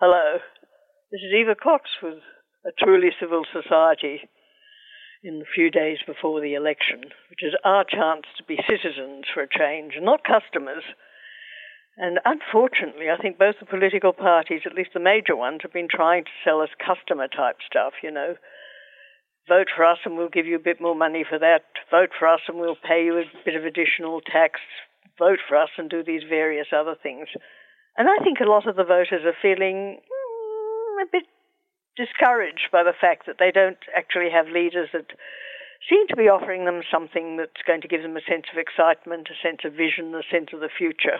Hello, this is Eva Cox with A Truly Civil Society in the few days before the election, which is our chance to be citizens for a change, not customers. And unfortunately, I think both the political parties, at least the major ones, have been trying to sell us customer-type stuff, Vote for us and we'll give you a bit more money for that. Vote for us and we'll pay you a bit of additional tax. Vote for us and do these various other things. And I think a lot of the voters are feeling a bit discouraged by the fact that they don't actually have leaders that seem to be offering them something that's going to give them a sense of excitement, a sense of vision, a sense of the future.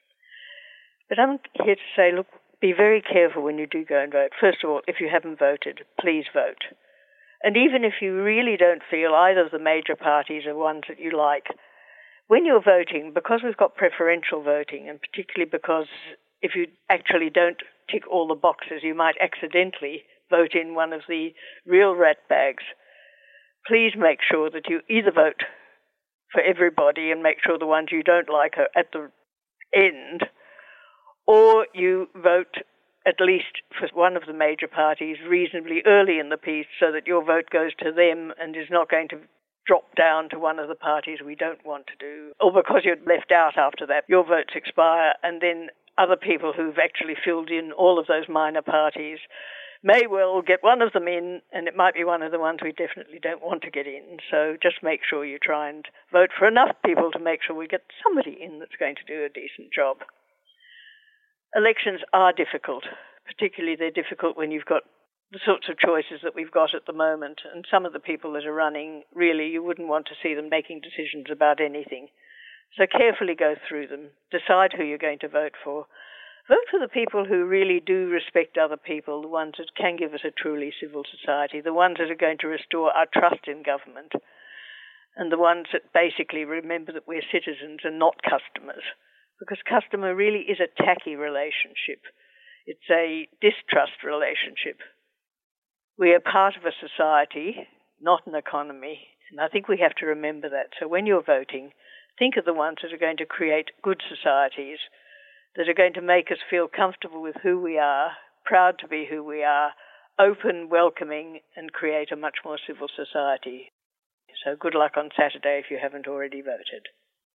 But I'm here to say, look, be very careful when you do go and vote. First of all, if you haven't voted, please vote. And even if you really don't feel either of the major parties are ones that you like, when you're voting, because we've got preferential voting, and particularly because if you actually don't tick all the boxes, you might accidentally vote in one of the real rat bags, please make sure that you either vote for everybody and make sure the ones you don't like are at the end, or you vote at least for one of the major parties reasonably early in the piece so that your vote goes to them and is not going to drop down to one of the parties we don't want to do, or because you're left out after that, your votes expire, and then other people who've actually filled in all of those minor parties may well get one of them in, and it might be one of the ones we definitely don't want to get in. So just make sure you try and vote for enough people to make sure we get somebody in that's going to do a decent job. Elections are difficult, particularly they're difficult when you've got the sorts of choices that we've got at the moment, and some of the people that are running, really, you wouldn't want to see them making decisions about anything. So carefully go through them, decide who you're going to vote for. Vote for the people who really do respect other people, the ones that can give us a truly civil society, the ones that are going to restore our trust in government, and the ones that basically remember that we're citizens and not customers, because customer really is a tacky relationship. It's a distrust relationship. We are part of a society, not an economy, and I think we have to remember that. So when you're voting, think of the ones that are going to create good societies, that are going to make us feel comfortable with who we are, proud to be who we are, open, welcoming, and create a much more civil society. So good luck on Saturday if you haven't already voted.